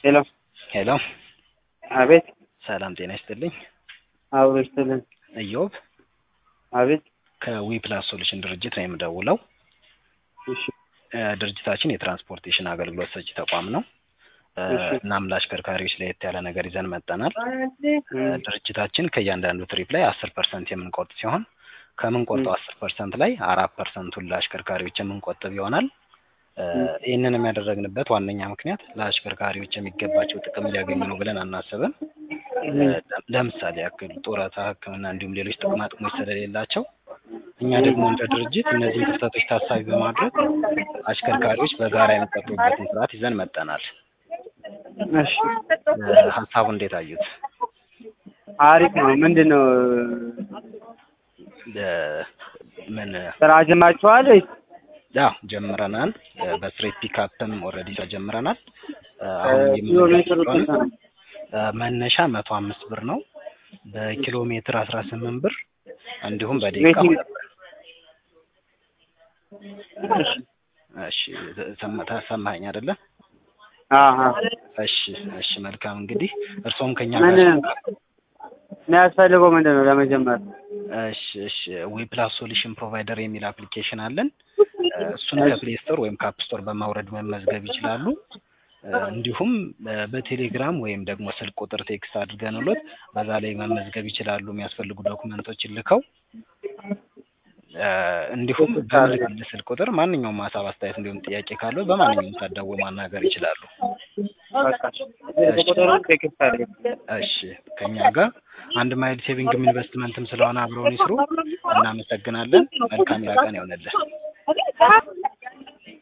ሄሎ ሄሎ አቤት። ሰላም ጤና ይስጥልኝ። አብሮ ይስጥልኝ። ኢዮብ አቤት። ከዊፕላስ ሶሉሽን ድርጅት ነው የምደውለው። እሺ ድርጅታችን የትራንስፖርቴሽን አገልግሎት ሰጪ ተቋም ነው። እናም ለአሽከርካሪዎች ለየት ያለ ነገር ይዘን መጥተናል። ድርጅታችን ከእያንዳንዱ ትሪፕ ላይ 10% የምንቆርጥ ሲሆን ከምንቆርጠው 10% ላይ 4%ቱን ለአሽከርካሪዎች የምንቆጥብ ይሆናል። ይህንን ያደረግንበት ዋነኛ ምክንያት ለአሽከርካሪዎች የሚገባቸው ጥቅም ሊያገኙ ነው ብለን አናስብም። ለምሳሌ ያክል ጡረታ፣ ሕክምና እንዲሁም ሌሎች ጥቅማ ጥቅሞች ስለሌላቸው እኛ ደግሞ እንደ ድርጅት እነዚህን ክፍተቶች ታሳቢ በማድረግ አሽከርካሪዎች በጋራ የሚቆጥቡበትን ስርዓት ይዘን መጥተናል። እሺ ሀሳቡ እንዴት አዩት? አሪፍ ነው። ምንድነው ምን ስራ ጀምራችኋል? ያው ጀምረናል። በስትሬት ፒካፕም ኦልሬዲ ጀምረናል። አሁን መነሻ 105 ብር ነው። በኪሎ ሜትር 18 ብር እንዲሁም በደቂቃ 2 ብር። እሺ ሰማኸኝ አይደለ? አሃ እሺ መልካም። እንግዲህ እርሶም ከኛ ጋር የሚያስፈልገው ምንድነው ለመጀመር? እሺ ዊፕላስ ሶሉሽን ፕሮቫይደር የሚል አፕሊኬሽን አለን። እሱን ከፕሌይ ስቶር ወይም ከአፕ ስቶር በማውረድ መመዝገብ ይችላሉ። እንዲሁም በቴሌግራም ወይም ደግሞ ስልክ ቁጥር ቴክስት አድርገንሎት በዛ ላይ መመዝገብ ይችላሉ። የሚያስፈልጉ ዶክመንቶችን ልከው እንዲሁም በምልክልህ ስልክ ቁጥር ማንኛውም ሀሳብ፣ አስተያየት እንዲሁም ጥያቄ ካለው በማንኛውም ሰዓት ደውለው ማናገር ይችላሉ። እሺ ከኛ ጋር አንድ ማይል ሴቪንግም ኢንቨስትመንትም ስለሆነ አብረውን ይስሩ። እናመሰግናለን። መልካም ቀን ይሁንልህ።